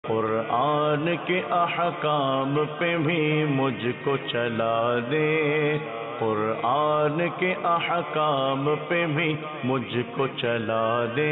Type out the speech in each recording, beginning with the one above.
قرآن کے احکام پہ بھی مجھ کو چلا دے، قرآن کے احکام پہ بھی مجھ کو چلا دے۔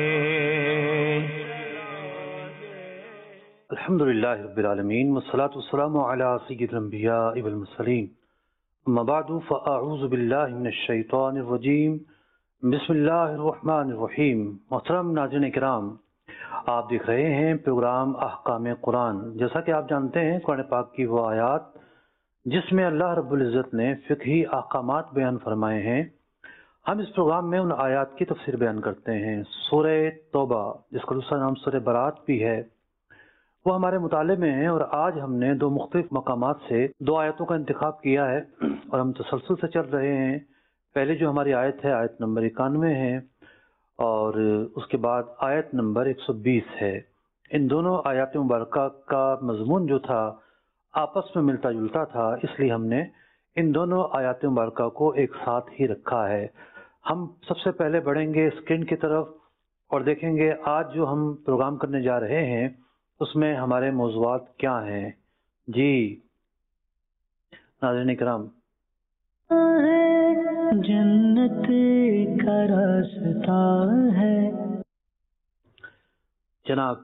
الحمدللہ رب العالمین والصلاة والسلام علی سید الانبیاء والمرسلین، اما بعد فاعوذ باللہ من الشیطان الرجیم، بسم اللہ الرحمن الرحیم۔ محترم ناظرین کرام، آپ دیکھ رہے ہیں پروگرام احکام قرآن۔ جیسا کہ آپ جانتے ہیں، قرآن پاک کی وہ آیات جس میں اللہ رب العزت نے فقہی احکامات بیان فرمائے ہیں، ہم اس پروگرام میں ان آیات کی تفسیر بیان کرتے ہیں۔ سورہ توبہ، جس کا دوسرا نام سورہ برات بھی ہے، وہ ہمارے مطالعے میں ہیں، اور آج ہم نے دو مختلف مقامات سے دو آیتوں کا انتخاب کیا ہے اور ہم تسلسل سے چل رہے ہیں۔ پہلے جو ہماری آیت ہے آیت نمبر 91 ہے، اور اس کے بعد آیت نمبر 120 ہے۔ ان دونوں آیات مبارکہ کا مضمون جو تھا آپس میں ملتا جلتا تھا، اس لیے ہم نے ان دونوں آیات مبارکہ کو ایک ساتھ ہی رکھا ہے۔ ہم سب سے پہلے بڑھیں گے اسکرین کی طرف اور دیکھیں گے آج جو ہم پروگرام کرنے جا رہے ہیں اس میں ہمارے موضوعات کیا ہیں۔ جی ناظرین کرام، جنت کا راستہ ہے۔ جناب،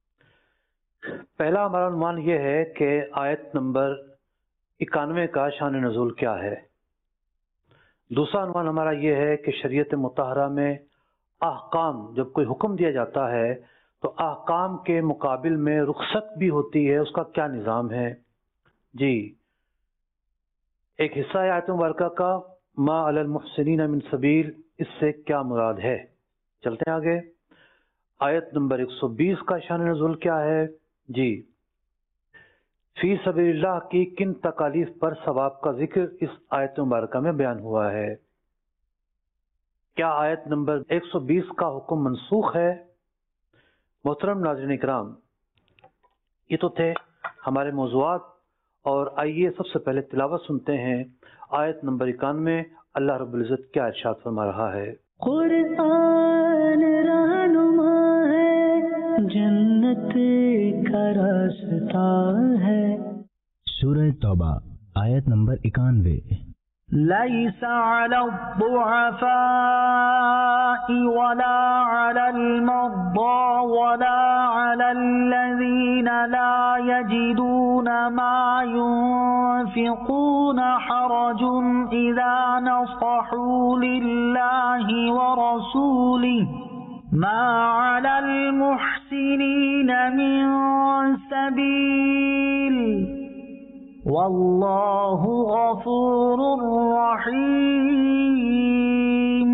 پہلا ہمارا عنوان یہ ہے کہ آیت نمبر 91 کا شان نزول کیا ہے۔ دوسرا عنوان ہمارا یہ ہے کہ شریعت مطہرہ میں احکام، جب کوئی حکم دیا جاتا ہے تو احکام کے مقابل میں رخصت بھی ہوتی ہے، اس کا کیا نظام ہے۔ جی، ایک حصہ ہے آیت مبارکہ کا ما علی المحسنین من سبیل، اس سے کیا مراد ہے۔ چلتے ہیں آگے۔ آیت نمبر 120 کا شان نزول کیا ہے۔ جی، فی سبیل اللہ کی کن تکالیف پر ثواب کا ذکر اس آیت مبارکہ میں بیان ہوا ہے۔ کیا آیت نمبر 120 کا حکم منسوخ ہے؟ محترم ناظرین کرام، یہ تو تھے ہمارے موضوعات، اور آئیے سب سے پہلے تلاوت سنتے ہیں آیت نمبر 91۔ اللہ رب العزت کیا ارشاد فرما رہا ہے۔ قرآن رہنما ہے، جنت کا راستہ ہے۔ سورہ توبہ آیت نمبر 91۔ ليس على الضعفاء ولا على المرضى ولا على الذين لا يجدون ما ينفقون حرج إذا نصحوا لله ورسوله ما على المحسنين من سبيل واللہ غفور رحیم۔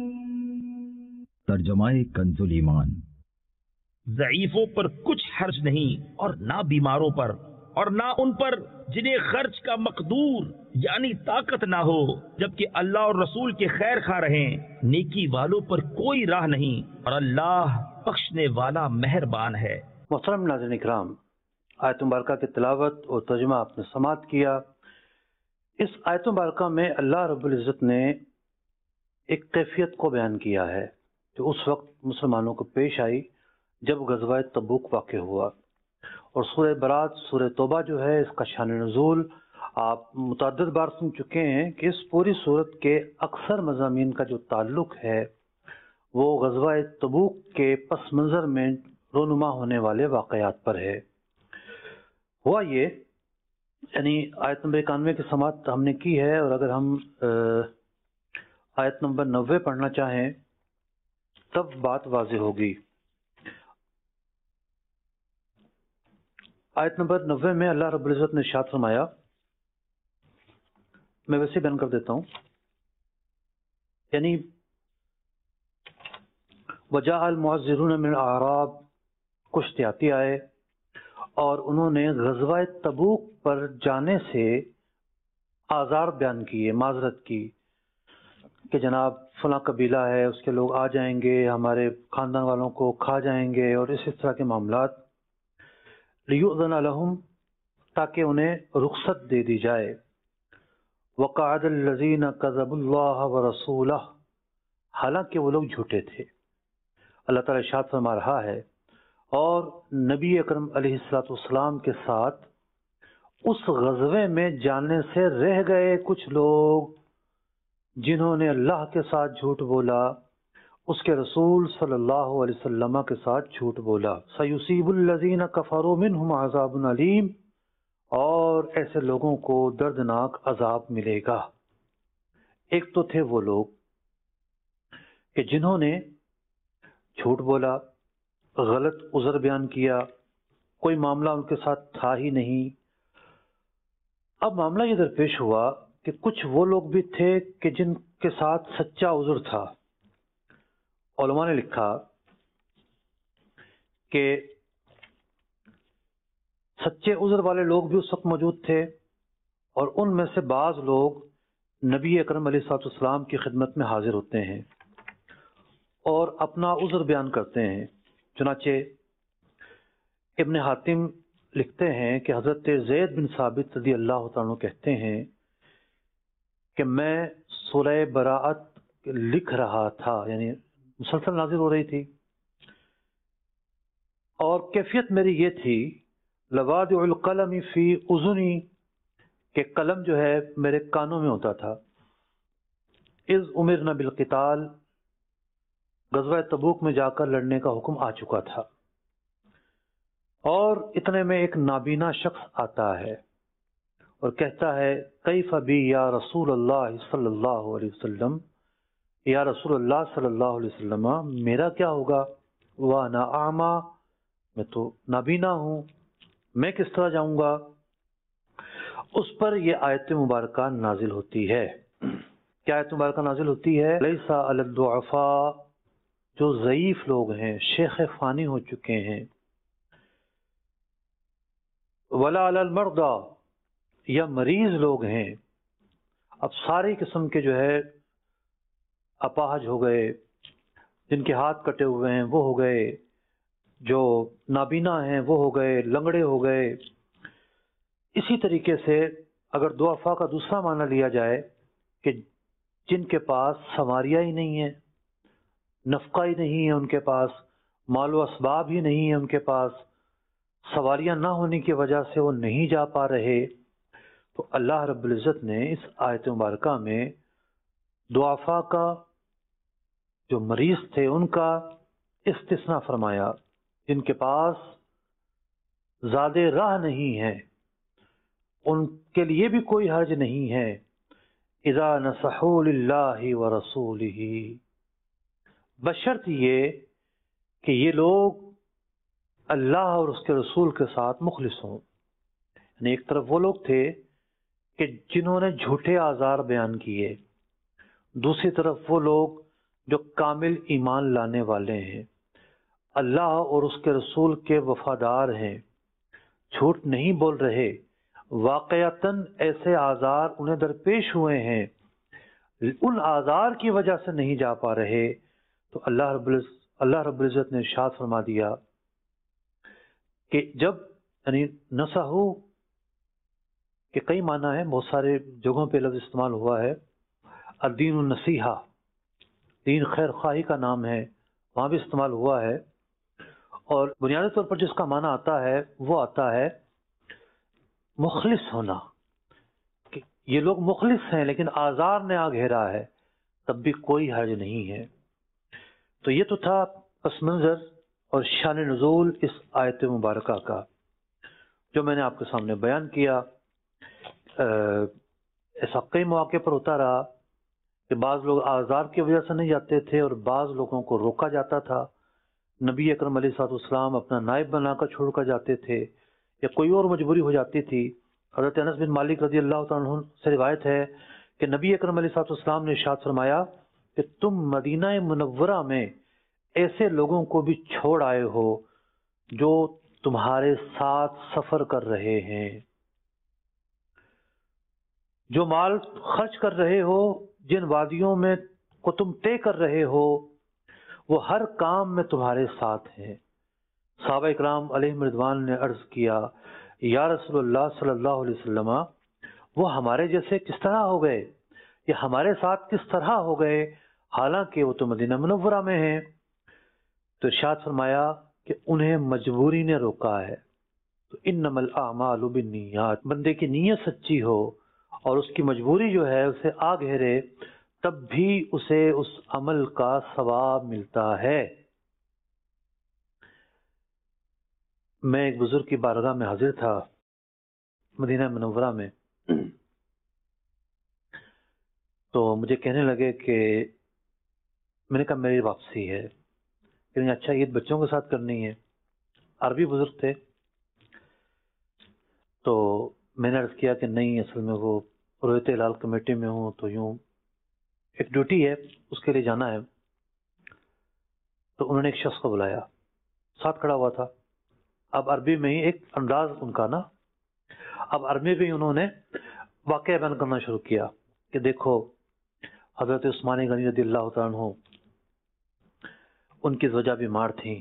ترجمہ کنز ایمان۔ ضعیفوں پر کچھ حرج نہیں، اور نہ بیماروں پر، اور نہ ان پر جنہیں خرچ کا مقدور یعنی طاقت نہ ہو، جبکہ اللہ اور رسول کے خیر خواہ رہیں۔ نیکی والوں پر کوئی راہ نہیں، اور اللہ بخشنے والا مہربان ہے۔ محترم ناظرین کرام، آیت مبارکہ کی تلاوت اور ترجمہ آپ نے سماعت کیا۔ اس آیت مبارکہ میں اللہ رب العزت نے ایک کیفیت کو بیان کیا ہے جو اس وقت مسلمانوں کو پیش آئی جب غزوہ تبوک واقع ہوا، اور سورہ برات، سورہ توبہ جو ہے، اس کا شان نزول آپ متعدد بار سن چکے ہیں کہ اس پوری صورت کے اکثر مضامین کا جو تعلق ہے وہ غزوہ تبوک کے پس منظر میں رونما ہونے والے واقعات پر ہے۔ ہوا یہ، یعنی آیت نمبر 91 کی سماعت ہم نے کی ہے، اور اگر ہم آیت نمبر 90 پڑھنا چاہیں تب بات واضح ہوگی۔ آیت نمبر 90 میں اللہ رب العزت نے ارشاد فرمایا، میں ویسے بیان کر دیتا ہوں، یعنی وجاء المعذرون من الاعراب، کچھ دیہاتی آئے اور انہوں نے غزوہ تبوک پر جانے سے آزار بیان کیے، معذرت کی کہ جناب فلاں قبیلہ ہے، اس کے لوگ آ جائیں گے، ہمارے خاندان والوں کو کھا جائیں گے، اور اسی طرح کے معاملات۔ لیؤذن لہم، تاکہ انہیں رخصت دے دی جائے۔ وقعد الذین کذبوا اللہ ورسولہ، حالانکہ وہ لوگ جھوٹے تھے۔ اللہ تعالیٰ ارشاد فرما رہا ہے، اور نبی اکرم علیہ السلام کے ساتھ اس غزوے میں جانے سے رہ گئے کچھ لوگ جنہوں نے اللہ کے ساتھ جھوٹ بولا، اس کے رسول صلی اللہ علیہ وسلم کے ساتھ جھوٹ بولا۔ سَيُصِيبُ الَّذِينَ كَفَرُوا مِنْهُمْ عَذَابٌ عَلِيمٌ، اور ایسے لوگوں کو دردناک عذاب ملے گا۔ ایک تو تھے وہ لوگ کہ جنہوں نے جھوٹ بولا، غلط عذر بیان کیا، کوئی معاملہ ان کے ساتھ تھا ہی نہیں۔ اب معاملہ یہ درپیش ہوا کہ کچھ وہ لوگ بھی تھے کہ جن کے ساتھ سچا عذر تھا۔ علماء نے لکھا کہ سچے عذر والے لوگ بھی اس وقت موجود تھے، اور ان میں سے بعض لوگ نبی اکرم علیہ السلام کی خدمت میں حاضر ہوتے ہیں اور اپنا عذر بیان کرتے ہیں۔ چنانچہ ابن حاتم لکھتے ہیں کہ حضرت زید بن ثابت رضی اللہ تعالیٰ عنہ کہتے ہیں کہ میں سورہ براءت لکھ رہا تھا، یعنی مسلسل نازل ہو رہی تھی، اور کیفیت میری یہ تھی لوادع القلم فی اذنی، کہ قلم جو ہے میرے کانوں میں ہوتا تھا۔ اذ امرنا بالقتال، غزوہ تبوک میں جا کر لڑنے کا حکم آ چکا تھا، اور اتنے میں ایک نابینا شخص آتا ہے اور کہتا ہے کیف بی یا رسول اللہ صلی اللہ علیہ وسلم، یا رسول اللہ صلی اللہ علیہ وسلم میرا کیا ہوگا، وانا اعمی، میں تو نابینا ہوں، میں کس طرح جاؤں گا۔ اس پر یہ آیت مبارکہ نازل ہوتی ہے۔ کیا آیت مبارکہ نازل ہوتی ہے؟ لیس علی الضعفاء، جو ضعیف لوگ ہیں، شیخ فانی ہو چکے ہیں، ولا علی المرضى، یا مریض لوگ ہیں، اب ساری قسم کے جو ہے اپاہج ہو گئے، جن کے ہاتھ کٹے ہوئے ہیں وہ ہو گئے، جو نابینا ہیں وہ ہو گئے، لنگڑے ہو گئے۔ اسی طریقے سے اگر ضعفاء کا دوسرا معنی لیا جائے کہ جن کے پاس سواریاں ہی نہیں ہیں، نفقہ ہی نہیں ہے ان کے پاس، مال و اسباب ہی نہیں ہے ان کے پاس، سواریاں نہ ہونے کی وجہ سے وہ نہیں جا پا رہے، تو اللہ رب العزت نے اس آیت مبارکہ میں ضعفاء کا، جو مریض تھے ان کا استثناء فرمایا، جن کے پاس زاد راہ نہیں ہے ان کے لیے بھی کوئی حرج نہیں ہے۔ اذا نصحوا للہ ورسولہ، بشرط یہ کہ یہ لوگ اللہ اور اس کے رسول کے ساتھ مخلص ہوں۔ یعنی ایک طرف وہ لوگ تھے کہ جنہوں نے جھوٹے آزار بیان کیے، دوسری طرف وہ لوگ جو کامل ایمان لانے والے ہیں، اللہ اور اس کے رسول کے وفادار ہیں، جھوٹ نہیں بول رہے، واقعتاً ایسے آزار انہیں درپیش ہوئے ہیں، ان آزار کی وجہ سے نہیں جا پا رہے، تو اللہ رب العزت نے ارشاد فرما دیا کہ جب یعنی نصحو کہ کئی معنی ہیں، بہت سارے جگہوں پہ لفظ استعمال ہوا ہے۔ الدین النصیحہ، دین خیر خواہی کا نام ہے، وہاں بھی استعمال ہوا ہے، اور بنیادی طور پر جس کا معنی آتا ہے وہ آتا ہے مخلص ہونا، کہ یہ لوگ مخلص ہیں لیکن آزار نے آ گھیرا ہے، تب بھی کوئی حرج نہیں ہے۔ تو یہ تو تھا پس منظر اور شان نزول اس آیت مبارکہ کا، جو میں نے آپ کے سامنے بیان کیا۔ ایسا کئی مواقع پر ہوتا رہا کہ بعض لوگ آزار کی وجہ سے نہیں جاتے تھے اور بعض لوگوں کو روکا جاتا تھا، نبی اکرم علیہ السلام اپنا نائب بنا کر چھوڑ کر جاتے تھے، یا کوئی اور مجبوری ہو جاتی تھی۔ حضرت انس بن مالک رضی اللہ تعالیٰ عنہ سے روایت ہے کہ نبی اکرم علیہ السلام نے ارشاد فرمایا کہ تم مدینہ منورہ میں ایسے لوگوں کو بھی چھوڑ آئے ہو جو تمہارے ساتھ سفر کر رہے ہیں، جو مال خرچ کر رہے ہو، جن وادیوں میں کو تم طے کر رہے ہو، وہ ہر کام میں تمہارے ساتھ ہیں۔ صحابہ اکرام علیہم رضوان نے عرض کیا یا رسول اللہ صلی اللہ علیہ وسلم، وہ ہمارے جیسے کس طرح ہو گئے، یا ہمارے ساتھ کس طرح ہو گئے، حالانکہ وہ تو مدینہ منورہ میں ہیں۔ تو ارشاد فرمایا کہ انہیں مجبوری نے روکا ہے. تو انما الاعمال بالنیات، بندے کی نیت سچی ہو اور اس کی مجبوری جو ہے اسے آ گھیرے، تب بھی اسے اس عمل کا ثواب ملتا ہے. میں ایک بزرگ کی بارگاہ میں حاضر تھا مدینہ منورہ میں، تو مجھے کہنے لگے کہ میں نے کہا میری واپسی ہے. کہ اچھا عید بچوں کے ساتھ کرنی ہے. عربی بزرگ تھے. تو میں نے عرض کیا کہ نہیں، اصل میں وہ رویت ہلال کمیٹی میں ہوں، تو یوں ایک ڈیوٹی ہے، اس کے لیے جانا ہے. تو انہوں نے ایک شخص کو بلایا، ساتھ کھڑا ہوا تھا. اب عربی میں ہی ایک انداز ان کا نا، اب عربی میں انہوں نے واقعہ بیان کرنا شروع کیا کہ دیکھو حضرت عثمان غنی رضی اللہ تعالیٰ عنہ، ان کی زوجہ بیمار تھیں،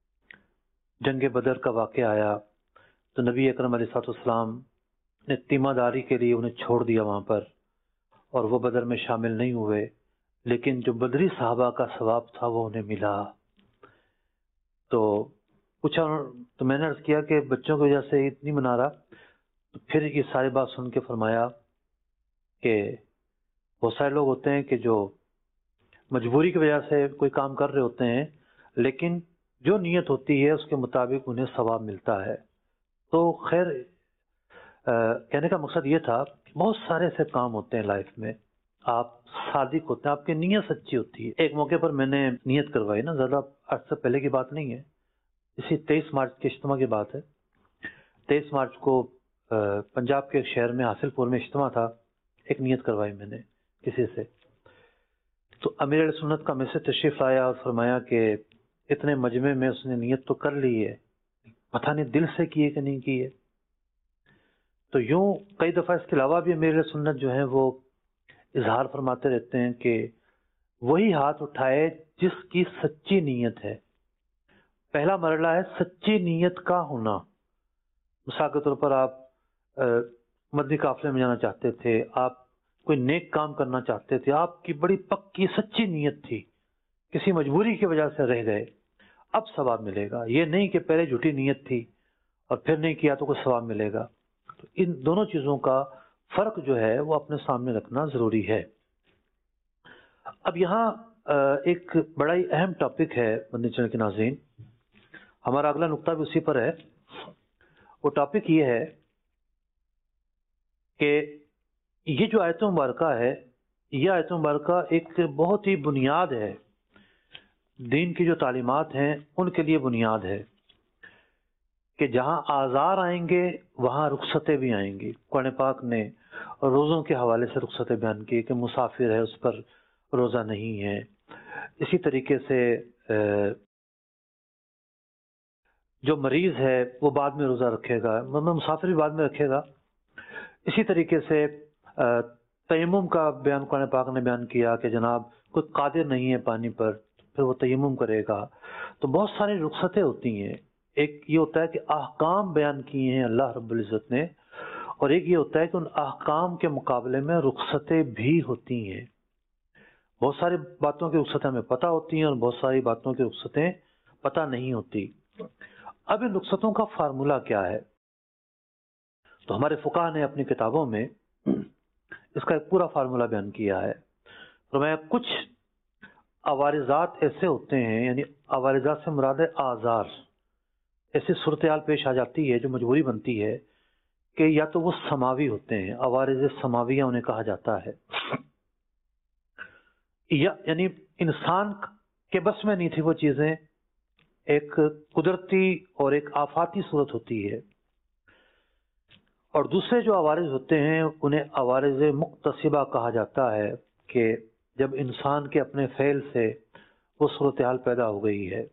جنگ بدر کا واقعہ آیا تو نبی اکرم علیہ الصلوۃ والسلام نے تیمہ داری کے لیے انہیں چھوڑ دیا وہاں پر، اور وہ بدر میں شامل نہیں ہوئے، لیکن جو بدری صحابہ کا ثواب تھا وہ انہیں ملا. تو پوچھا، تو میں نے عرض کیا کہ بچوں کی وجہ سے عید نہیں منا رہا. تو پھر یہ ساری بات سن کے فرمایا کہ بہت سارے لوگ ہوتے ہیں کہ جو مجبوری کی وجہ سے کوئی کام کر رہے ہوتے ہیں، لیکن جو نیت ہوتی ہے اس کے مطابق انہیں ثواب ملتا ہے. تو خیر، کہنے کا مقصد یہ تھا کہ بہت سارے ایسے کام ہوتے ہیں لائف میں، آپ صادق ہوتے ہیں، آپ کی نیت سچی ہوتی ہے. ایک موقع پر میں نے نیت کروائی نا، زیادہ عرصہ پہلے کی بات نہیں ہے، اسی 23 مارچ کے اجتماع کی بات ہے. 23 مارچ کو پنجاب کے ایک شہر میں حاصل پور میں اجتماع تھا. ایک نیت کروائی میں نے کسی سے، تو امیر اہل سنت کا میسج تشریف لایا اور فرمایا کہ اتنے مجمع میں اس نے نیت تو کر لی ہے، پتہ نہیں دل سے کی ہے کہ نہیں کی ہے. تو یوں کئی دفعہ اس کے علاوہ بھی امیر اہل سنت جو ہیں وہ اظہار فرماتے رہتے ہیں کہ وہی ہاتھ اٹھائے جس کی سچی نیت ہے. پہلا مرحلہ ہے سچی نیت کا ہونا. مثال کے طور پر آپ مدنی قافلے میں جانا چاہتے تھے، آپ کوئی نیک کام کرنا چاہتے تھے، آپ کی بڑی پکی سچی نیت تھی، کسی مجبوری کی وجہ سے رہ گئے، اب ثواب ملے گا. یہ نہیں کہ پہلے جھوٹی نیت تھی اور پھر نہیں کیا تو کوئی ثواب ملے گا. تو ان دونوں چیزوں کا فرق جو ہے وہ اپنے سامنے رکھنا ضروری ہے. اب یہاں ایک بڑا ہی اہم ٹاپک ہے مدنی چینل کے ناظرین، ہمارا اگلا نقطہ بھی اسی پر ہے. وہ ٹاپک یہ ہے کہ یہ جو آیت مبارکہ ہے، یہ آیت مبارکہ ایک بہت ہی بنیاد ہے، دین کی جو تعلیمات ہیں ان کے لیے بنیاد ہے کہ جہاں آزار آئیں گے وہاں رخصتیں بھی آئیں گی. قرآن پاک نے روزوں کے حوالے سے رخصتیں بیان کی کہ مسافر ہے اس پر روزہ نہیں ہے. اسی طریقے سے جو مریض ہے وہ بعد میں روزہ رکھے گا، مسافر بھی بعد میں رکھے گا. اسی طریقے سے تیمم کا بیان قرآن پاک نے بیان کیا کہ جناب کوئی قادر نہیں ہے پانی پر، پھر وہ تیمم کرے گا. تو بہت ساری رخصتیں ہوتی ہیں. ایک یہ ہوتا ہے کہ احکام بیان کیے ہیں اللہ رب العزت نے، اور ایک یہ ہوتا ہے کہ ان احکام کے مقابلے میں رخصتیں بھی ہوتی ہیں. بہت ساری باتوں کی رخصتیں ہمیں پتہ ہوتی ہیں اور بہت ساری باتوں کی رخصتیں پتہ نہیں ہوتی. اب ان رخصتوں کا فارمولہ کیا ہے؟ تو ہمارے فقہ نے اپنی کتابوں میں اس کا ایک پورا فارمولہ بیان کیا ہے. فرمایا کچھ عوارضات ایسے ہوتے ہیں، یعنی عوارضات سے مراد ہے آزار، ایسی صورتحال پیش آ جاتی ہے جو مجبوری بنتی ہے کہ یا تو وہ سماوی ہوتے ہیں، عوارض سماویہ انہیں کہا جاتا ہے، یعنی انسان کے بس میں نہیں تھی وہ چیزیں، ایک قدرتی اور ایک آفاتی صورت ہوتی ہے. اور دوسرے جو عوارض ہوتے ہیں انہیں عوارض مکتسبہ کہا جاتا ہے کہ جب انسان کے اپنے فعل سے وہ صورتحال پیدا ہو گئی ہے.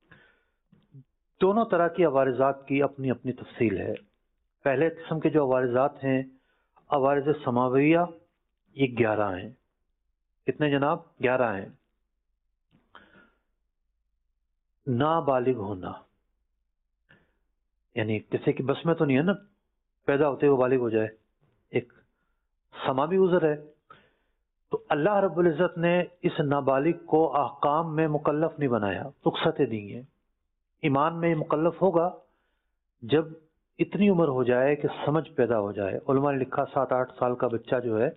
دونوں طرح کی عوارضات کی اپنی اپنی تفصیل ہے. پہلے قسم کے جو عوارضات ہیں عوارض سماویہ، یہ 11 ہیں. کتنے جناب؟ 11 ہیں. نابالغ ہونا، یعنی کسی کی بس میں تو نہیں ہے نا پیدا ہوتے ہوئے بالغ ہو جائے، ایک سماوی عذر ہے. تو اللہ رب العزت نے اس نابالغ کو احکام میں مکلف نہیں بنایا، رخصتیں دی ہیں. ایمان میں یہ مکلف ہوگا جب اتنی عمر ہو جائے کہ سمجھ پیدا ہو جائے. علماء نے لکھا 7-8 سال کا بچہ جو ہے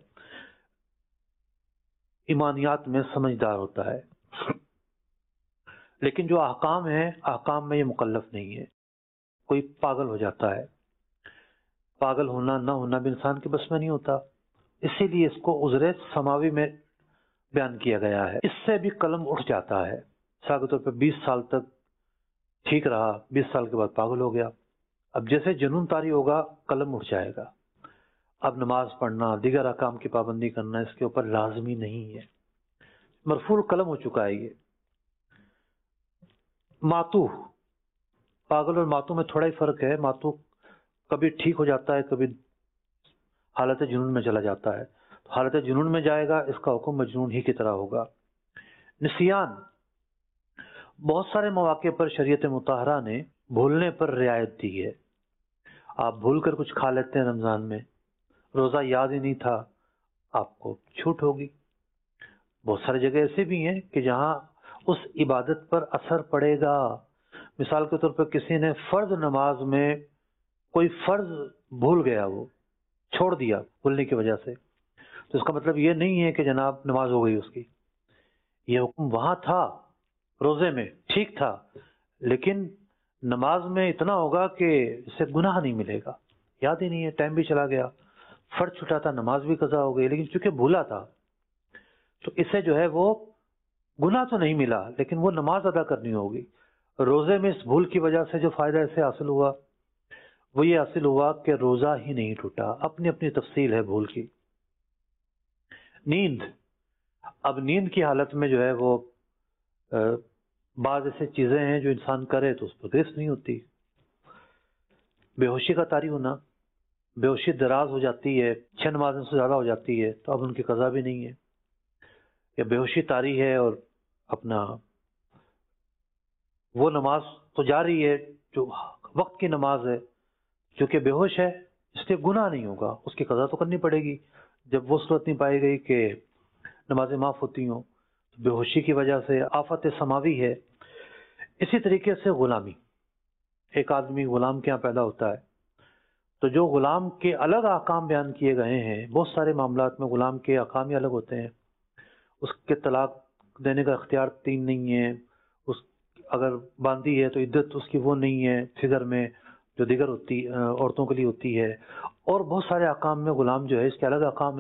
ایمانیات میں سمجھدار ہوتا ہے، لیکن جو احکام ہیں احکام میں یہ مکلف نہیں ہے. کوئی پاگل ہو جاتا ہے، پاگل ہونا نہ ہونا بھی انسان کے بس میں نہیں ہوتا، اسی لیے اس کو عذر سماوی میں بیان کیا گیا ہے. اس سے بھی قلم اٹھ جاتا ہے. مثال کے طور پہ 20 سال تک ٹھیک رہا، 20 سال کے بعد پاگل ہو گیا. اب جیسے جنون طاری ہوگا قلم اٹھ جائے گا. اب نماز پڑھنا، دیگر احکام کی پابندی کرنا اس کے اوپر لازمی نہیں ہے، مرفوع قلم ہو چکا ہے. یہ ماتو، پاگل اور ماتو میں تھوڑا ہی فرق ہے. ماتو کبھی ٹھیک ہو جاتا ہے، کبھی حالت جنون میں چلا جاتا ہے. حالت جنون میں جائے گا، اس کا حکم مجنون ہی کی طرح ہوگا. نسیان، بہت سارے مواقع پر شریعت مطہرہ نے بھولنے پر رعایت دی ہے. آپ بھول کر کچھ کھا لیتے ہیں رمضان میں، روزہ یاد ہی نہیں تھا، آپ کو چھوٹ ہوگی. بہت ساری جگہ ایسے بھی ہیں کہ جہاں اس عبادت پر اثر پڑے گا. مثال کے طور پر کسی نے فرض نماز میں کوئی فرض بھول گیا، وہ چھوڑ دیا بھولنے کی وجہ سے، تو اس کا مطلب یہ نہیں ہے کہ جناب نماز ہو گئی اس کی. یہ حکم وہاں تھا، روزے میں ٹھیک تھا، لیکن نماز میں اتنا ہوگا کہ اس سے گناہ نہیں ملے گا. یاد ہی نہیں ہے، ٹائم بھی چلا گیا، فرض چھٹا تھا، نماز بھی قضا ہو گئی، لیکن چونکہ بھولا تھا تو اسے جو ہے وہ گناہ تو نہیں ملا، لیکن وہ نماز ادا کرنی ہوگی. روزے میں اس بھول کی وجہ سے جو فائدہ اسے حاصل ہوا وہ یہ حاصل ہوا کہ روزہ ہی نہیں ٹوٹا. اپنی اپنی تفصیل ہے بھول کی. نیند، اب نیند کی حالت میں جو ہے وہ بعض ایسے چیزیں ہیں جو انسان کرے تو اس پر گرفت نہیں ہوتی. بے ہوشی کا طاری ہونا، بے ہوشی دراز ہو جاتی ہے، 6 نمازوں سے زیادہ ہو جاتی ہے تو اب ان کی قضا بھی نہیں ہے. یا بے ہوشی طاری ہے اور اپنا وہ نماز تو جاری ہے جو وقت کی نماز ہے، چونکہ بے ہوش ہے اس لیے گناہ نہیں ہوگا، اس کی قضا تو کرنی پڑے گی. جب وہ صورت نہیں پائی گئی کہ نمازیں معاف ہوتی ہوں، بے ہوشی کی وجہ سے آفت سماوی ہے. اسی طریقے سے غلامی، ایک آدمی غلام کے یہاں پیدا ہوتا ہے تو جو غلام کے الگ احکام بیان کیے گئے ہیں، بہت سارے معاملات میں غلام کے احکام ہی الگ ہوتے ہیں. اس کے طلاق دینے کا اختیار 3 نہیں ہے، اس اگر باندھی ہے تو عدت اس کی وہ نہیں ہے فگر میں جو دیگر ہوتی عورتوں کے لیے ہوتی ہے. اور بہت سارے احکام میں غلام جو ہے اس کے الگ احکام ہیں.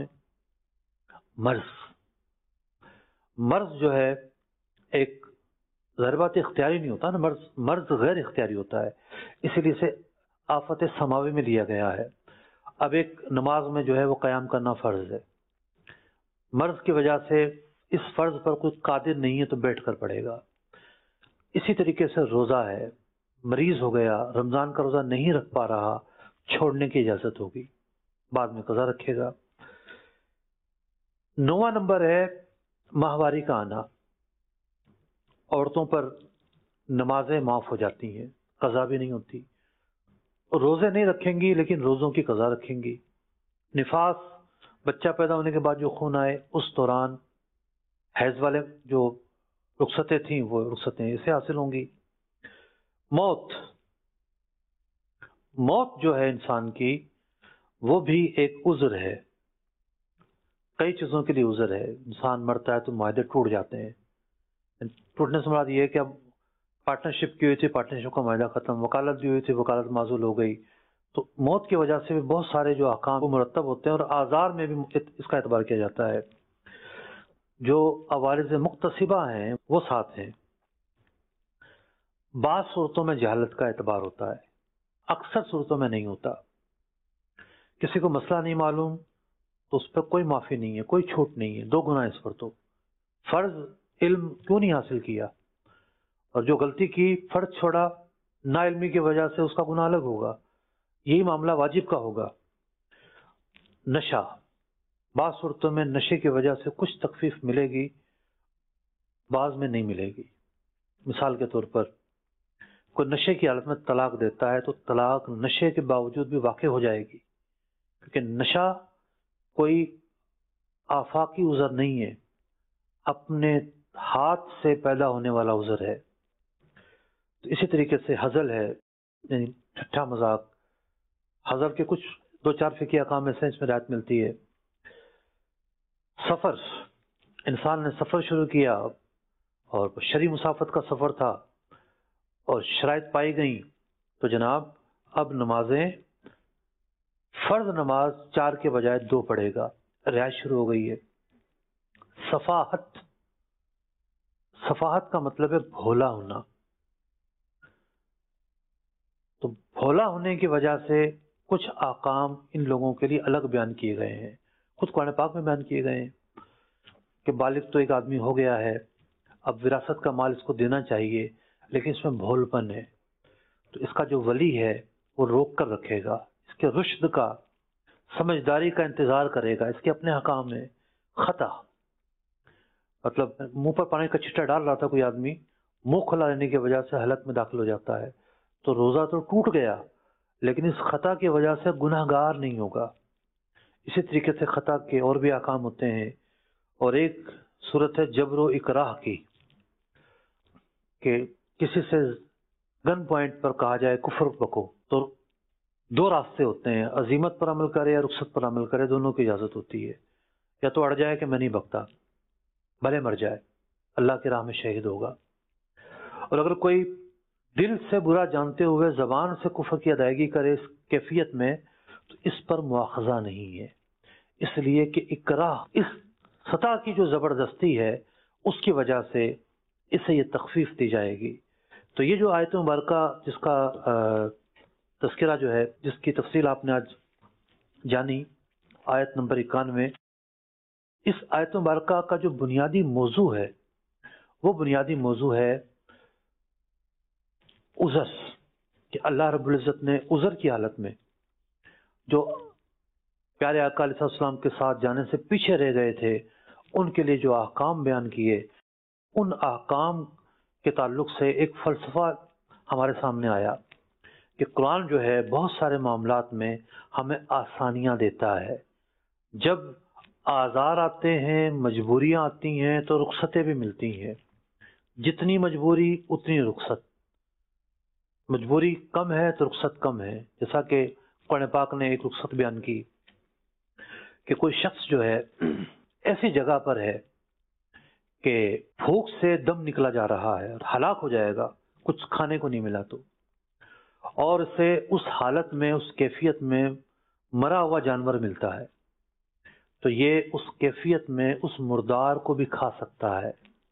مرض جو ہے ایک ظاہر بات اختیاری نہیں ہوتا نا، مرض غیر اختیاری ہوتا ہے، اسی لیے سے آفت سماوی میں لیا گیا ہے. اب ایک نماز میں جو ہے وہ قیام کرنا فرض ہے، مرض کی وجہ سے اس فرض پر کوئی قادر نہیں ہے تو بیٹھ کر پڑے گا. اسی طریقے سے روزہ ہے، مریض ہو گیا، رمضان کا روزہ نہیں رکھ پا رہا، چھوڑنے کی اجازت ہوگی، بعد میں قضا رکھے گا. 9واں نمبر ہے ماہواری کا آنا. عورتوں پر نمازیں معاف ہو جاتی ہیں، قضا بھی نہیں ہوتی. روزے نہیں رکھیں گی لیکن روزوں کی قضا رکھیں گی. نفاس، بچہ پیدا ہونے کے بعد جو خون آئے اس دوران حیض والے جو رخصتیں تھیں وہ رخصتیں اسے حاصل ہوں گی. موت جو ہے انسان کی وہ بھی ایک عذر ہے، کئی چیزوں کے لیے عذر ہے. انسان مرتا ہے تو معاہدے ٹوٹ جاتے ہیں. ٹوٹنے سے مراد یہ ہے کہ اب پارٹنرشپ کی ہوئی تھی، پارٹنرشپ کا معاہدہ ختم، وکالت بھی ہوئی تھی، وکالت معزول ہو گئی. تو موت کی وجہ سے بھی بہت سارے جو احکام وہ مرتب ہوتے ہیں اور آزار میں بھی اس کا اعتبار کیا جاتا ہے. جو عوارض مقتصبہ ہیں وہ 7 ہیں. بعض صورتوں میں جہالت کا اعتبار ہوتا ہے، اکثر صورتوں میں نہیں ہوتا. کسی کو مسئلہ نہیں معلوم تو اس پر کوئی معافی نہیں ہے، کوئی چھوٹ نہیں ہے، 2 گناہ اس پر. تو فرض علم کیوں نہیں حاصل کیا، اور جو غلطی کی فرض چھوڑا نا علمی کی وجہ سے اس کا گناہ الگ ہوگا. یہی معاملہ واجب کا ہوگا. نشہ، بعض صورتوں میں نشے کی وجہ سے کچھ تخفیف ملے گی، بعض میں نہیں ملے گی. مثال کے طور پر کوئی نشے کی حالت میں طلاق دیتا ہے تو طلاق نشے کے باوجود بھی واقع ہو جائے گی، کیونکہ نشہ کوئی آفاقی عذر نہیں ہے، اپنے ہاتھ سے پیدا ہونے والا عذر ہے. تو اسی طریقے سے ہزل ہے، یعنی ٹھٹھا مذاق. ہزل کے کچھ 2-4 فقہی احکام ایسے ہیں اس میں رعایت ملتی ہے. سفر، انسان نے سفر شروع کیا اور شرعی مسافت کا سفر تھا اور شرائط پائی گئیں تو جناب اب نمازیں، فرض نماز 4 کے بجائے 2 پڑھے گا، رعایت شروع ہو گئی ہے. صفاحت کا مطلب ہے بھولا ہونا. تو بھولا ہونے کی وجہ سے کچھ احکام ان لوگوں کے لیے الگ بیان کیے گئے ہیں، خود قرآن پاک میں بیان کیے گئے ہیں کہ بالغ تو ایک آدمی ہو گیا ہے، اب وراثت کا مال اس کو دینا چاہیے، لیکن اس میں بھول پن ہے، تو اس کا جو ولی ہے وہ روک کر رکھے گا، اس کے رشد کا، سمجھداری کا انتظار کرے گا. اس کے اپنے حکام ہیں. خطا مطلب منہ پر پانی کا چھٹا ڈال رہا تھا کوئی آدمی، منہ کھلا رہنے کی وجہ سے حلق میں داخل ہو جاتا ہے، تو روزہ تو ٹوٹ گیا لیکن اس خطا کی وجہ سے گناہ گار نہیں ہوگا. اسی طریقے سے خطا کے اور بھی احکام ہوتے ہیں. اور ایک صورت ہے جبر و اکراہ کی، کہ کسی سے گن پوائنٹ پر کہا جائے کفر بکو. تو 2 راستے ہوتے ہیں، عزیمت پر عمل کرے یا رخصت پر عمل کرے، دونوں کی اجازت ہوتی ہے. یا تو اڑ جائے کہ میں نہیں بکتا، بھلے مر جائے، اللہ کی راہ میں شہید ہوگا. اور اگر کوئی دل سے برا جانتے ہوئے زبان سے کفر کی ادائیگی کرے اس کیفیت میں، تو اس پر مواخذہ نہیں ہے، اس لیے کہ اکراہ، اس سطح کی جو زبردستی ہے اس کی وجہ سے اسے یہ تخفیف دی جائے گی. تو یہ جو آیت مبارکہ جس کا تذکرہ جو ہے، جس کی تفصیل آپ نے آج جانی، آیت نمبر 91، اس آیت مبارکہ کا جو بنیادی موضوع ہے وہ بنیادی موضوع ہے عذر، کہ اللہ رب العزت نے عذر کی حالت میں جو پیارے آقا علیہ السلام کے ساتھ جانے سے پیچھے رہ گئے تھے ان کے لیے جو احکام بیان کیے، ان احکام کے تعلق سے ایک فلسفہ ہمارے سامنے آیا کہ قرآن جو ہے بہت سارے معاملات میں ہمیں آسانیاں دیتا ہے. جب آزار آتے ہیں، مجبوریاں آتی ہیں تو رخصتیں بھی ملتی ہیں. جتنی مجبوری اتنی رخصت، مجبوری کم ہے تو رخصت کم ہے. جیسا کہ قرآن پاک نے ایک رخصت بیان کی کہ کوئی شخص جو ہے ایسی جگہ پر ہے کہ بھوک سے دم نکلا جا رہا ہے اور ہلاک ہو جائے گا، کچھ کھانے کو نہیں ملا تو، اور اسے اس حالت میں، اس کیفیت میں مرا ہوا جانور ملتا ہے، تو یہ اس کیفیت میں اس مردار کو بھی کھا سکتا ہے.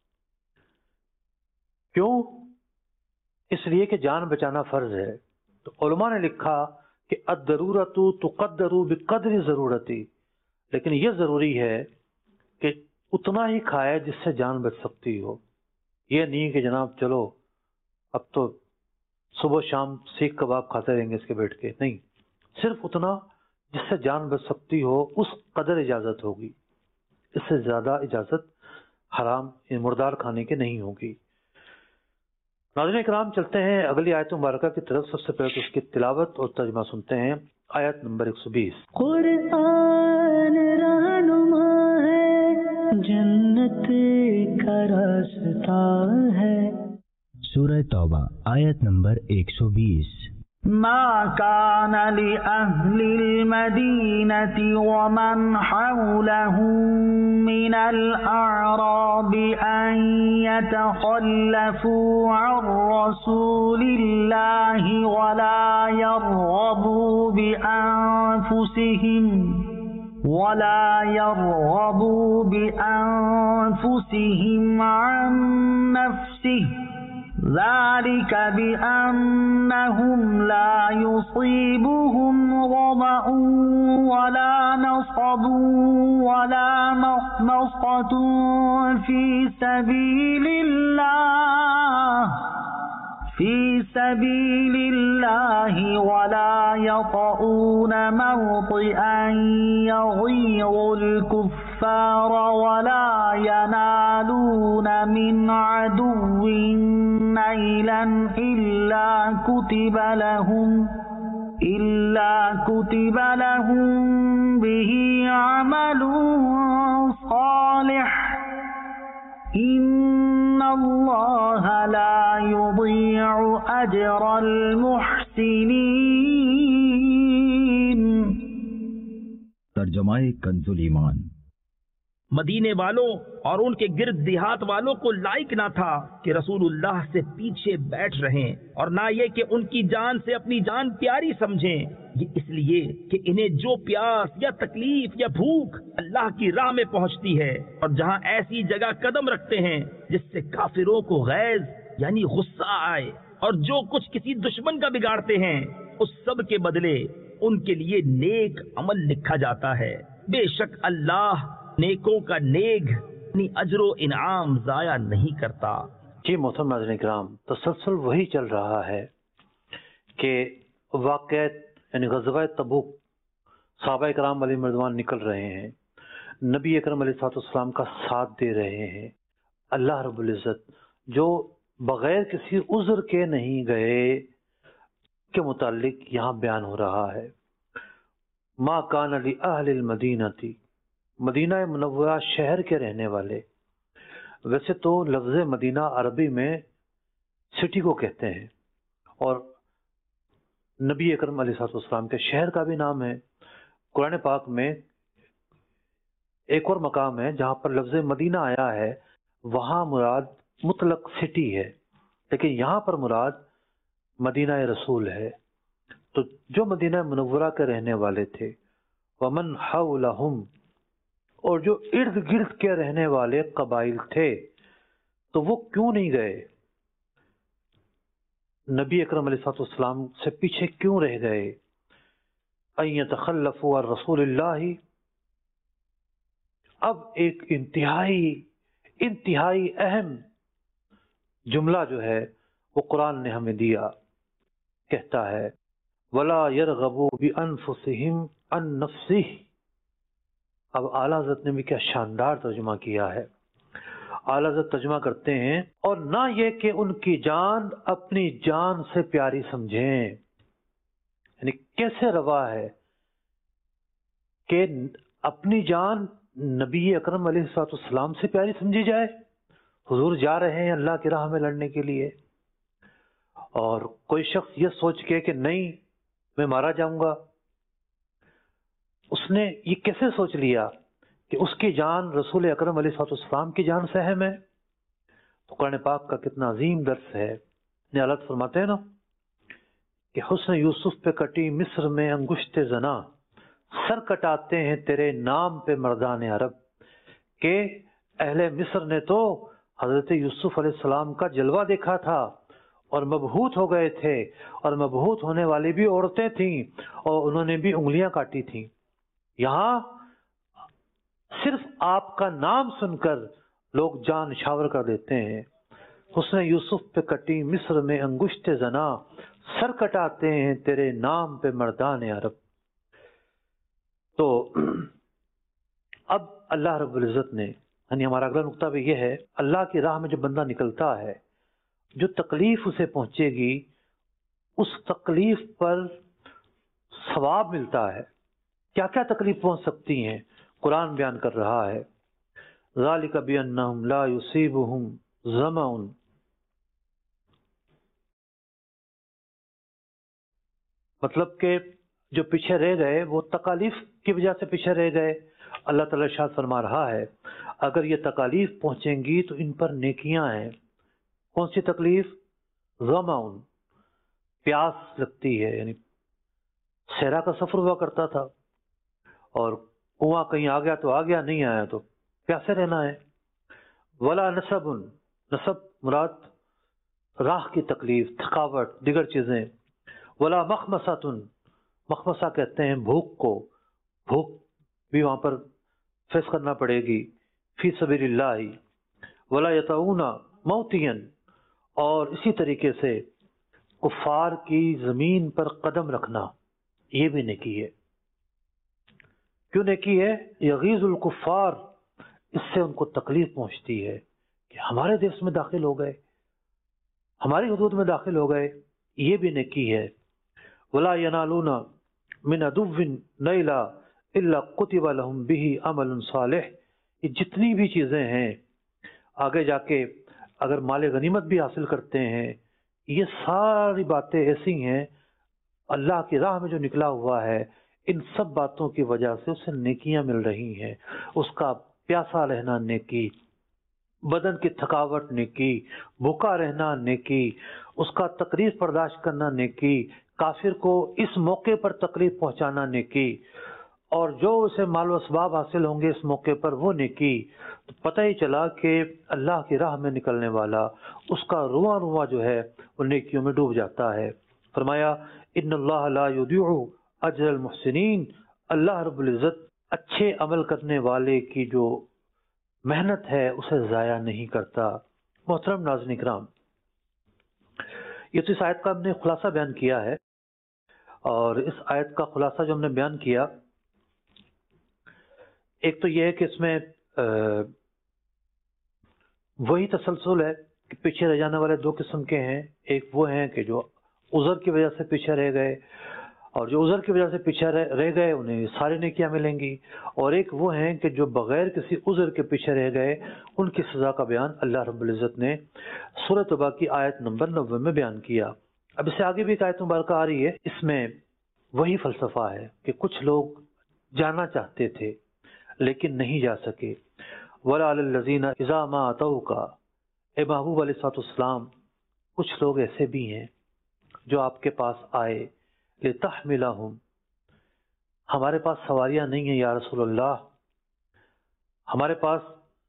کیوں؟ اس لیے کہ جان بچانا فرض ہے. تو علماء نے لکھا کہ الضرورت تقدر بقدر ضرورتی، لیکن یہ ضروری ہے کہ اتنا ہی کھائے جس سے جان بچ سکتی ہو. یہ نہیں کہ جناب چلو اب تو صبح شام سیخ کباب کھاتے رہیں گے اس کے بیٹھ کے، نہیں، صرف اتنا جس سے جان بچ سکتی ہو اس قدر اجازت ہوگی، اس سے زیادہ اجازت حرام مردار کھانے کے نہیں ہوگی. ناظرین اکرام، چلتے ہیں اگلی آیت مبارکہ کی طرف. سب سے پہلے اس کی تلاوت اور ترجمہ سنتے ہیں. آیت نمبر 120. قرآن رہنما ہے، جنت کا راستہ ہے. سورہ توبہ آیت نمبر 120. ما كان لأهل المدينة ومن حولهم من الأعراب أن يتخلفوا عن رسول الله ولا يرغبوا بأنفسهم عن نفسه ذلك بأنهم لا يصيبهم ظمأ ولا نصب ولا مخمصة في سبيل الله ولا يطؤون موطئا يغيظ الكفار ولا ينالون من عدو نيلا إلا كتب لهم به عمل صالح إن الله لا يضيع أجر المحسنين۔ ترجمہ کنزُ الایمان۔ مدینے والوں اور ان کے گرد دیہات والوں کو لائق نہ تھا کہ رسول اللہ سے پیچھے بیٹھ رہیں، اور نہ یہ کہ ان کی جان سے اپنی جان پیاری سمجھیں، یہ اس لیے کہ انہیں جو پیاس یا تکلیف یا بھوک اللہ کی راہ میں پہنچتی ہے، اور جہاں ایسی جگہ قدم رکھتے ہیں جس سے کافروں کو غیظ یعنی غصہ آئے، اور جو کچھ کسی دشمن کا بگاڑتے ہیں، اس سب کے بدلے ان کے لیے نیک عمل لکھا جاتا ہے۔ بے شک اللہ نیکوں کا نیک اپنی اجر و انعام ضائع نہیں کرتا۔ جی محترم ناظرین اکرام، تسلسل وہی چل رہا ہے کہ واقعات یعنی غزوہ تبوک صحابہ کرام علیہ مردوان نکل رہے ہیں، نبی اکرم علیہ السلام کا ساتھ دے رہے ہیں۔ اللہ رب العزت جو بغیر کسی عذر کے نہیں گئے کے متعلق یہاں بیان ہو رہا ہے۔ ما کان لأہل المدینہ، مدینہ منورہ شہر کے رہنے والے، ویسے تو لفظ مدینہ عربی میں سٹی کو کہتے ہیں، اور نبی اکرم علیہ السلام کے شہر کا بھی نام ہے۔ قرآن پاک میں ایک اور مقام ہے جہاں پر لفظ مدینہ آیا ہے، وہاں مراد مطلق سٹی ہے، لیکن یہاں پر مراد مدینہ رسول ہے۔ تو جو مدینہ منورہ کے رہنے والے تھے، ومن حولہم، اور جو ارد گرد کے رہنے والے قبائل تھے، تو وہ کیوں نہیں گئے؟ نبی اکرم علیہ السلام سے پیچھے کیوں رہ گئے؟ ان یتخلفوا عن رسول اللہ، اب ایک انتہائی اہم جملہ جو ہے وہ قرآن نے ہمیں دیا، کہتا ہے وَلَا يَرْغَبُوا بِأَنفُسِهِمْ عَن نَفْسِهِ۔ اب اعلیٰ حضرت نے بھی کیا شاندار ترجمہ کیا ہے۔ اعلیٰ حضرت ترجمہ کرتے ہیں، اور نہ یہ کہ ان کی جان اپنی جان سے پیاری سمجھیں، یعنی کیسے روا ہے کہ اپنی جان نبی اکرم علیہ السلام سے پیاری سمجھی جائے؟ حضور جا رہے ہیں اللہ کی راہ میں لڑنے کے لیے، اور کوئی شخص یہ سوچ کے کہ نہیں میں مارا جاؤں گا، اس نے یہ کیسے سوچ لیا کہ اس کی جان رسول اکرم علیہ السلام کی جان سے اہم ہے؟ تو قرآن پاک کا کتنا عظیم درس ہے۔ اللہ فرماتے ہیں نا کہ حسن یوسف پہ کٹی مصر میں انگشت زنا، سر کٹاتے ہیں تیرے نام پہ مردان عرب، کہ اہل مصر نے تو حضرت یوسف علیہ السلام کا جلوہ دیکھا تھا اور مبہوت ہو گئے تھے، اور مبہوت ہونے والی بھی عورتیں تھیں اور انہوں نے بھی انگلیاں کاٹی تھیں۔ یہاں صرف آپ کا نام سن کر لوگ جان نچھاور کر دیتے ہیں۔ حسن یوسف پہ کٹی مصر میں انگشت زنا، سر کٹاتے ہیں تیرے نام پہ مردان عرب۔ تو اب اللہ رب العزت نے، یعنی ہمارا اگلا نقطہ بھی یہ ہے، اللہ کی راہ میں جو بندہ نکلتا ہے، جو تکلیف اسے پہنچے گی اس تکلیف پر ثواب ملتا ہے۔ کیا کیا تکلیف پہنچ سکتی ہیں قرآن بیان کر رہا ہے۔ ذالک بانہم لا یصیبہم ظمأ، مطلب کہ جو پیچھے رہ گئے وہ تکالیف کی وجہ سے پیچھے رہ گئے۔ اللہ تعالی ارشاد فرما رہا ہے اگر یہ تکالیف پہنچیں گی تو ان پر نیکیاں ہیں۔ کون سی تکلیف؟ ظمأ، پیاس لگتی ہے، یعنی صحرا کا سفر ہوا کرتا تھا اور کنواں کہیں آ گیا تو آ گیا، نہیں آیا تو پیاسے رہنا ہے۔ ولا نصب، نصب مراد راہ کی تکلیف، تھکاوٹ، دیگر چیزیں۔ ولا مخمصۃ، مخمصہ کہتے ہیں بھوک کو، بھوک بھی وہاں پر فیس کرنا پڑے گی فی سبیل اللہ۔ ولا یطعون موطئا، اور اسی طریقے سے کفار کی زمین پر قدم رکھنا، یہ بھی نیکی ہے۔ کیوں نیکی ہے؟ یغیظ الکفار، اس سے ان کو تکلیف پہنچتی ہے کہ ہمارے دیش میں داخل ہو گئے، ہماری حدود میں داخل ہو گئے، یہ بھی نیکی ہے۔ ولا ینالون من عدو نیلا الا کتب لهم به عمل صالح، یہ جتنی بھی چیزیں ہیں آگے جا کے اگر مال غنیمت بھی حاصل کرتے ہیں، یہ ساری باتیں ایسی ہیں اللہ کی راہ میں جو نکلا ہوا ہے، ان سب باتوں کی وجہ سے اسے نیکیاں مل رہی ہیں۔ اس کا پیاسا رہنا نیکی، بدن کی تھکاوٹ نیکی، بھوکا رہنا نیکی، اس کا تکلیف برداشت کرنا نیکی، کافر کو اس موقع پر تکلیف پہنچانا نیکی، اور جو اسے مال و اسباب حاصل ہوں گے اس موقع پر وہ نیکی۔ تو پتہ ہی چلا کہ اللہ کی راہ میں نکلنے والا اس کا رواں رواں جو ہے وہ نیکیوں میں ڈوب جاتا ہے۔ فرمایا ان اللہ لا یضیع اجر المحسنین، اللہ رب العزت اچھے عمل کرنے والے کی جو محنت ہے اسے ضائع نہیں کرتا۔ محترم ناظرین کرام، یہ تو اس آیت کا ہم نے خلاصہ بیان کیا ہے، اور اس آیت کا خلاصہ جو ہم نے بیان کیا، ایک تو یہ ہے کہ اس میں وہی تسلسل ہے کہ پیچھے رہ جانے والے دو قسم کے ہیں۔ ایک وہ ہیں کہ جو عذر کی وجہ سے پیچھے رہ گئے، اور جو عذر کی وجہ سے پیچھے رہ گئے انہیں ساری نیکیاں ملیں گی، اور ایک وہ ہیں کہ جو بغیر کسی عذر کے پیچھے رہ گئے، ان کی سزا کا بیان اللہ رب العزت نے سورہ توبہ کی آیت نمبر 90 میں بیان کیا۔ اب اس سے آگے بھی ایک آیت مبارکہ آ رہی ہے، اس میں وہی فلسفہ ہے کہ کچھ لوگ جانا چاہتے تھے لیکن نہیں جا سکے۔ وَلَا عَلَى الَّذِينَ إِذَا مَا أَتَوْكَ، اے محبوب علیہ السلام، کچھ لوگ ایسے بھی ہیں جو آپ کے پاس آئے، لِتَحْمِلَهُمْ، ہمارے پاس سواریاں نہیں ہیں یا رسول اللہ، ہمارے پاس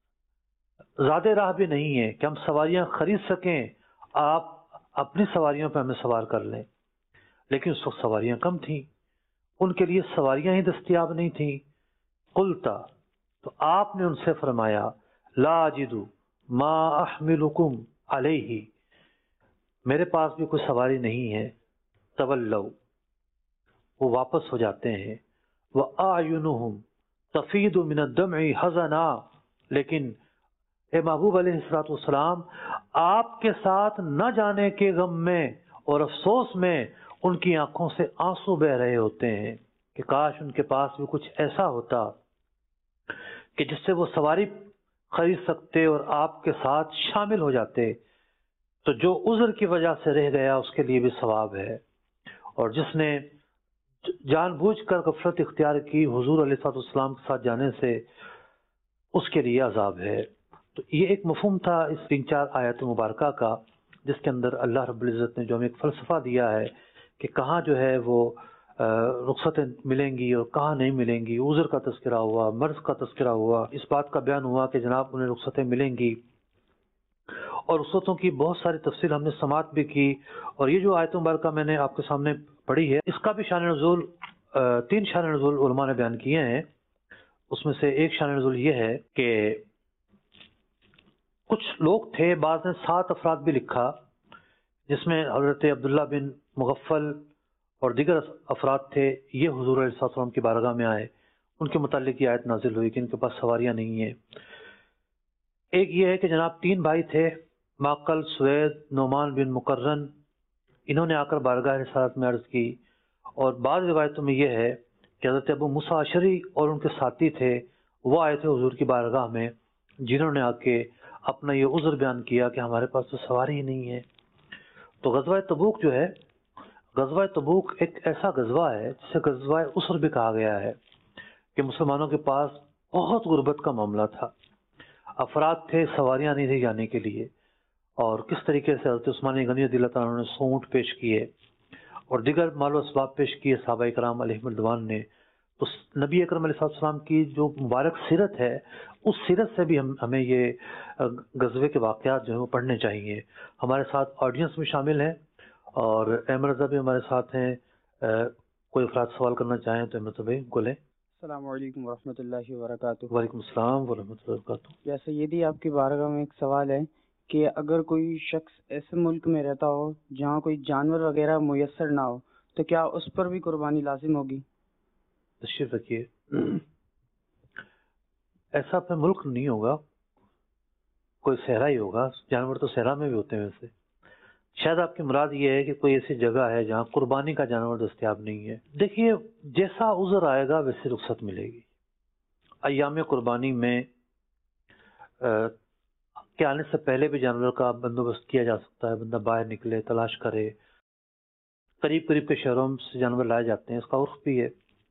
زیادہ راہ بھی نہیں ہے کہ ہم سواریاں خرید سکیں، آپ اپنی سواریوں پہ ہمیں سوار کر لیں۔ لیکن اس وقت سواریاں کم تھیں، ان کے لیے سواریاں ہی دستیاب نہیں تھیں۔ قلتا، تو آپ نے ان سے فرمایا، لا اجد ما احملکم علیہ، میرے پاس بھی کوئی سواری نہیں ہے۔ تولوا، وہ واپس ہو جاتے ہیں۔ وَأَعْيُنُهُمْ تَفِيضُ مِنَ الدَّمْعِ حَزَنًا، لیکن اے محبوب علیہ السلام، آپ کے ساتھ نہ جانے کے غم میں اور افسوس میں ان کی آنکھوں سے آنسو بہ رہے ہوتے ہیں کہ کاش ان کے پاس بھی کچھ ایسا ہوتا کہ جس سے وہ سواری خرید سکتے اور آپ کے ساتھ شامل ہو جاتے۔ تو جو عذر کی وجہ سے رہ گیا اس کے لیے بھی ثواب ہے، اور جس نے جان بوجھ کر غفلت اختیار کی حضور علیہ السلام کے ساتھ جانے سے، اس کے لیے عذاب ہے۔ تو یہ ایک مفہوم تھا اس 3-4 آیت مبارکہ کا، جس کے اندر اللہ رب العزت نے جو ہمیں ایک فلسفہ دیا ہے کہ کہاں جو ہے وہ رخصتیں ملیں گی اور کہاں نہیں ملیں گی۔ عذر کا تذکرہ ہوا، مرض کا تذکرہ ہوا، اس بات کا بیان ہوا کہ جناب انہیں رخصتیں ملیں گی، اور رخصتوں کی بہت ساری تفصیل ہم نے سماعت بھی کی۔ اور یہ جو آیت مبارکہ میں نے آپ کے سامنے پڑھی ہے، اس کا بھی شان نزول 3 شان نزول علماء نے بیان کیے ہیں۔ اس میں سے ایک شان نزول یہ ہے کہ کچھ لوگ تھے، بعض نے 7 افراد بھی لکھا، جس میں حضرت عبداللہ بن مغفل اور دیگر افراد تھے، یہ حضور علیہ السلام کی بارگاہ میں آئے، ان کے متعلق یہ آیت نازل ہوئی کہ ان کے پاس سواریاں نہیں ہیں۔ ایک یہ ہے کہ جناب 3 بھائی تھے، معقل، سوید، نعمان بن مقرن، انہوں نے آ کر بارگاہ رسالت میں عرض کی۔ اور بعض روایتوں میں یہ ہے کہ حضرت ابو موسیٰ اشعری اور ان کے ساتھی تھے، وہ آئے تھے حضور کی بارگاہ میں، جنہوں نے آ کے اپنا یہ عذر بیان کیا کہ ہمارے پاس تو سواری ہی نہیں ہے۔ تو غزوہ تبوک جو ہے، غزوہ تبوک ایک ایسا غزوہ ہے جسے غزوہ اسر بھی کہا گیا ہے، کہ مسلمانوں کے پاس بہت غربت کا معاملہ تھا، افراد تھے، سواریاں نہیں تھی جانے کے لیے، اور کس طریقے سے حضرت عثمان غنی رضی اللہ تعالیٰ عنہ نے سونٹ پیش کیے اور دیگر مال و اسباب پیش کیے صحابہ کرام علیہم رضوان نے۔ تو نبی اکرم علیہ السلام کی جو مبارک سیرت ہے، اس سیرت سے بھی ہمیں یہ غزوے کے واقعات جو ہیں وہ پڑھنے چاہیے۔ ہمارے ساتھ آڈینس میں شامل ہیں، اور احمد رضا بھی ہمارے ساتھ ہیں، کوئی افراد سوال کرنا چاہیں تو احمد رضا بھائی بولیں۔ السلام علیکم ورحمۃ اللہ وبرکاتہ۔ وعلیکم السلام ورحمۃ اللہ وبرکاتہ۔ یا سیدی، آپ کی بارگاہ میں ایک سوال ہے کہ اگر کوئی شخص ایسے ملک میں رہتا ہو جہاں کوئی جانور وغیرہ میسر نہ ہو، تو کیا اس پر بھی قربانی لازم ہوگی؟ تشریف رکھیے۔ ایسا اپنے ملک نہیں ہوگا، کوئی صحرا ہی ہوگا، جانور تو صحرا میں بھی ہوتے ہیں ویسے۔ شاید آپ کی مراد یہ ہے کہ کوئی ایسی جگہ ہے جہاں قربانی کا جانور دستیاب نہیں ہے۔ دیکھیے، جیسا عذر آئے گا ویسی رخصت ملے گی۔ ایام قربانی میں کے آنے سے پہلے بھی جانور کا بندوبست کیا جا سکتا ہے، بندہ باہر نکلے، تلاش کرے، قریب قریب کے شہروں سے جانور لائے جاتے ہیں، اس کا عرف بھی ہے۔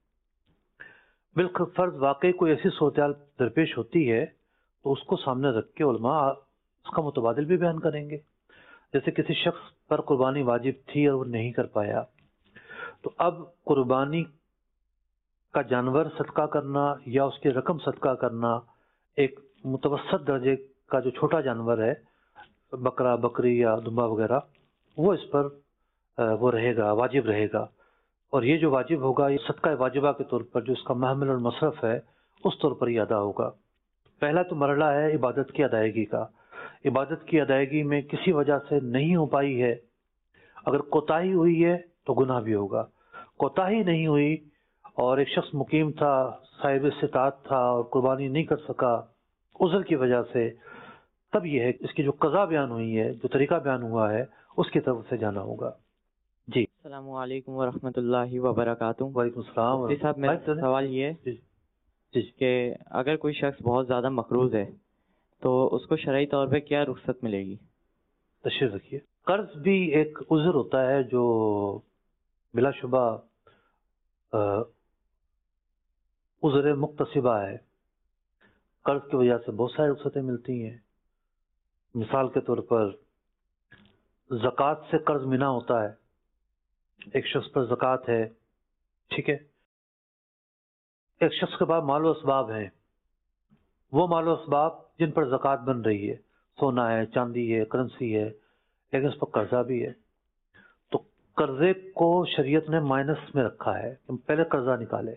بالفرض واقعی کوئی ایسی صورتحال درپیش ہوتی ہے تو اس کو سامنے رکھ کے علماء اس کا متبادل بھی بیان کریں گے۔ جیسے کسی شخص پر قربانی واجب تھی اور وہ نہیں کر پایا، تو اب قربانی کا جانور صدقہ کرنا یا اس کی رقم صدقہ کرنا ایک متوسط درجے کا جو چھوٹا جانور ہے، بکرا، بکری یا دمبا وغیرہ، وہ اس پر وہ رہے گا، واجب رہے گا، اور یہ جو واجب ہوگا یہ صدقہ واجبہ کے طور پر جو اس کا محمل اور مصرف ہے اس طور پر ہی ادا ہوگا۔ پہلا تو مرحلہ ہے عبادت کی ادائیگی کا۔ عبادت کی ادائیگی میں کسی وجہ سے نہیں ہو پائی ہے، اگر کوتاہی ہوئی ہے تو گناہ بھی ہوگا۔ کوتاہی نہیں ہوئی اور ایک شخص مقیم تھا، صاحب استطاعت تھا اور قربانی نہیں کر سکا عذر کی وجہ سے، تب یہ ہے اس کی جو قضا بیان ہوئی ہے، جو طریقہ بیان ہوا ہے، اس کی طرف سے جانا ہوگا۔ جی السلام علیکم ورحمۃ اللہ وبرکاتہ۔ وعلیکم السلام۔ مفتی صاحب، میرا سوال یہ ہے جی کہ اگر کوئی شخص بہت زیادہ مقروض ہے تو اس کو شرعی طور پہ کیا رخصت ملے گی؟ تشریف رکھیے۔ قرض بھی ایک عذر ہوتا ہے جو بلا شبہ عذر مکتسبہ ہے۔ قرض کی وجہ سے بہت ساری رخصتیں ملتی ہیں۔ مثال کے طور پر زکوٰۃ سے قرض منا ہوتا ہے، ایک شخص پر زکوٰۃ ہے، ٹھیک ہے، ایک شخص کے پاس مال و اسباب ہیں، وہ مال و اسباب جن پر زکوٰۃ بن رہی ہے، سونا ہے، چاندی ہے، کرنسی ہے، لیکن اس پر قرضہ بھی ہے، تو قرضے کو شریعت نے مائنس میں رکھا ہے کہ پہلے قرضہ نکالے،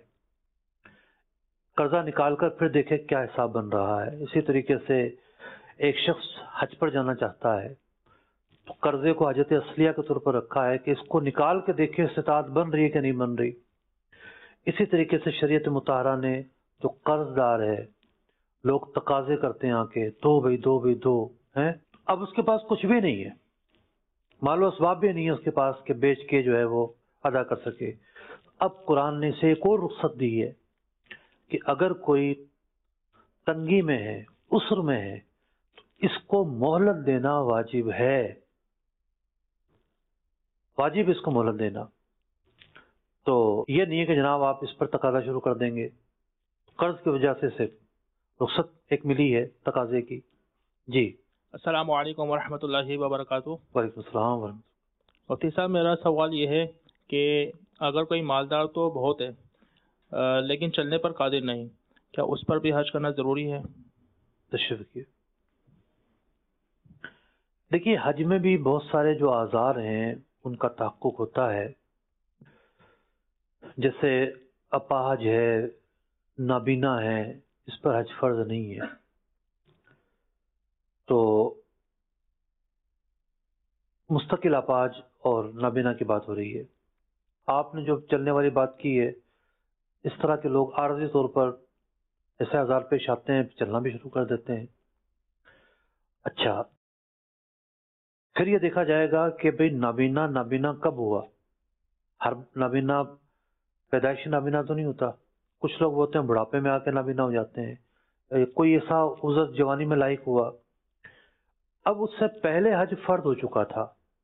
قرضہ نکال کر پھر دیکھے کیا حساب بن رہا ہے۔ اسی طریقے سے ایک شخص حج پر جانا چاہتا ہے تو قرضے کو حاجت اصلیہ کے طور پر رکھا ہے کہ اس کو نکال کے دیکھے استطاعت بن رہی ہے کہ نہیں بن رہی۔ اسی طریقے سے شریعت مطہرہ نے جو قرض دار ہے، لوگ تقاضے کرتے ہیں آ کے دو بھائی دو بھائی دو ہیں، اب اس کے پاس کچھ بھی نہیں ہے، مال و اسباب بھی نہیں ہے اس کے پاس کہ بیچ کے جو ہے وہ ادا کر سکے۔ اب قرآن نے اسے ایک اور رخصت دی ہے کہ اگر کوئی تنگی میں ہے، عسر میں ہے، تو اس کو مہلت دینا واجب ہے، واجب اس کو مہلت دینا۔ تو یہ نہیں ہے کہ جناب آپ اس پر تقاضا شروع کر دیں گے، قرض کی وجہ سے صرف رخصت ایک ملی ہے تقاضے کی۔ جی السلام علیکم ورحمۃ اللہ وبرکاتہ۔ وعلیکم السلام ورحمۃ اللہ۔ مفتی صاحب، میرا سوال یہ ہے کہ اگر کوئی مالدار تو بہت ہے لیکن چلنے پر قادر نہیں، کیا اس پر بھی حج کرنا ضروری ہے؟ تشریف رکھیے۔ دیکھیے، حج میں بھی بہت سارے جو آزار ہیں ان کا تحقق ہوتا ہے، جیسے اپاہج ہے، نابینا ہے، اس پر حج فرض نہیں ہے۔ تو مستقل اپاہج اور نابینا کی بات ہو رہی ہے۔ آپ نے جو چلنے والی بات کی ہے، اس طرح کے لوگ عارضی طور پر ایسے آزار پیش آتے ہیں، چلنا بھی شروع کر دیتے ہیں۔ اچھا، پھر یہ دیکھا جائے گا کہ بھئی نابینا کب ہوا؟ ہر نابینا پیدائشی نابینا تو نہیں ہوتا، کچھ لوگ ہوتے ہیں بڑھاپے میں آ کے نابینا ہو جاتے ہیں، کوئی ایسا عذر جوانی میں لاحق ہوا، اب اس سے پہلے حج فرض ہو چکا تھا،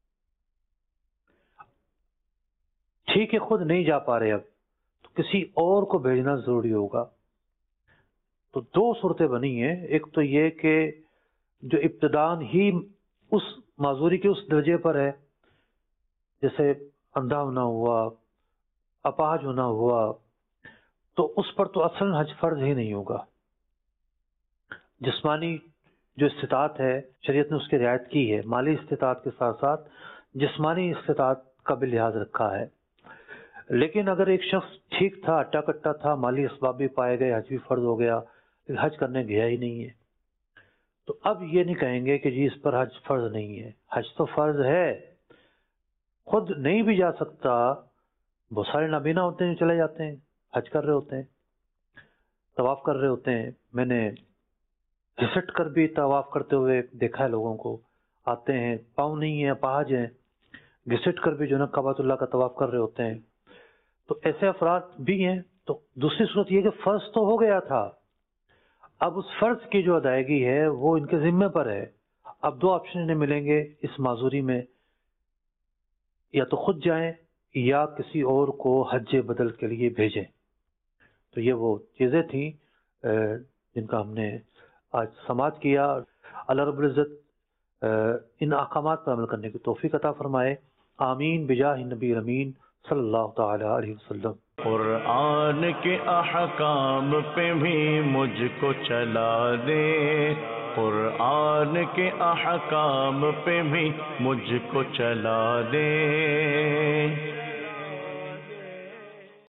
ٹھیک ہے خود نہیں جا پا رہے، اب تو کسی اور کو بھیجنا ضروری ہوگا۔ تو دو صورتیں بنی ہیں، ایک تو یہ کہ جو ابتداءً ہی اس معذوری کے اس درجے پر ہے، جیسے اندھا ہونا ہوا، اپاہج ہونا ہوا، تو اس پر تو اصل حج فرض ہی نہیں ہوگا۔ جسمانی جو استطاعت ہے شریعت نے اس کی رعایت کی ہے، مالی استطاعت کے ساتھ ساتھ جسمانی استطاعت کا بھی لحاظ رکھا ہے۔ لیکن اگر ایک شخص ٹھیک تھا، اٹا کٹا تھا، مالی اسباب بھی پائے گئے، حج بھی فرض ہو گیا، لیکن حج کرنے گیا ہی نہیں ہے، تو اب یہ نہیں کہیں گے کہ جی اس پر حج فرض نہیں ہے، حج تو فرض ہے۔ خود نہیں بھی جا سکتا، بہت سارے نابینا ہوتے ہیں جو چلے جاتے ہیں، حج کر رہے ہوتے ہیں، طواف کر رہے ہوتے ہیں، میں نے گھسٹ کر بھی طواف کرتے ہوئے دیکھا ہے لوگوں کو، آتے ہیں پاؤں نہیں ہیں، اپاہج ہیں، گھسٹ کر بھی جو نا کعبۃ اللہ کا طواف کر رہے ہوتے ہیں، تو ایسے افراد بھی ہیں۔ تو دوسری صورت یہ کہ فرض تو ہو گیا تھا، اب اس فرض کی جو ادائیگی ہے وہ ان کے ذمے پر ہے، اب دو آپشن انہیں ملیں گے اس معذوری میں، یا تو خود جائیں یا کسی اور کو حج بدل کے لیے بھیجیں۔ تو یہ وہ چیزیں تھیں جن کا ہم نے آج سماعت کیا۔ اللہ رب العزت ان احکامات پر عمل کرنے کی توفیق عطا فرمائے، آمین بجاہ نبی امین صلی اللہ تعالی علیہ وسلم۔ قرآن کے احکام پہ بھی مجھ کو چلا دے، قرآن کے احکام پہ بھی مجھ کو چلا دے۔